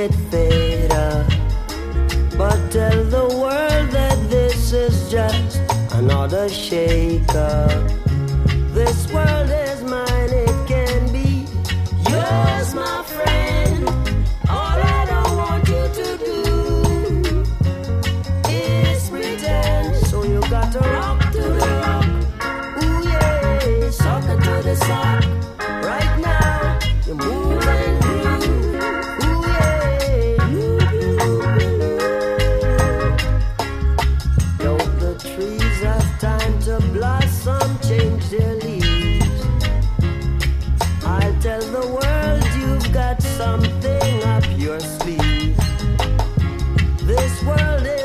it fader. But tell the world that this is just another shaker. This world is mine, it can be yours, my friend. All I don't want you to do is pretend. So you got to rock to the rock. Ooh yeah, sock it to the sock. Right now, you're moving groove. Ooh yeah, don't the trees have time to blossom, change their leaves? I'll tell the world you've got something up your sleeve. This world is